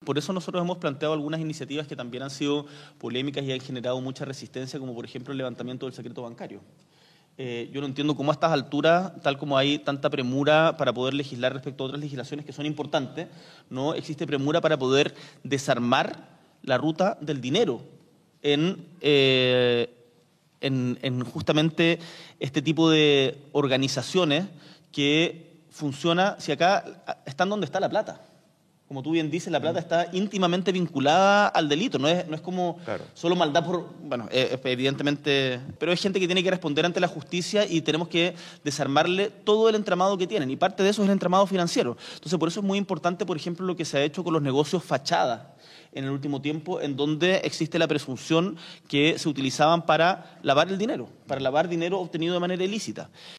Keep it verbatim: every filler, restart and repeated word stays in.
por eso nosotros hemos planteado algunas iniciativas que también han sido polémicas y han generado mucha resistencia, como por ejemplo el levantamiento del secreto bancario. Eh, yo no entiendo cómo a estas alturas, tal como hay tanta premura para poder legislar respecto a otras legislaciones que son importantes, no existe premura para poder desarmar la ruta del dinero en, eh, en, en justamente este tipo de organizaciones que funciona, si acá están donde está la plata. Como tú bien dices, la plata está íntimamente vinculada al delito, no es, no es como claro. solo maldad por... Bueno, eh, evidentemente... Pero es gente que tiene que responder ante la justicia y tenemos que desarmarle todo el entramado que tienen, y parte de eso es el entramado financiero. Entonces, por eso es muy importante, por ejemplo, lo que se ha hecho con los negocios fachada en el último tiempo, en donde existe la presunción que se utilizaban para lavar el dinero, para lavar dinero obtenido de manera ilícita.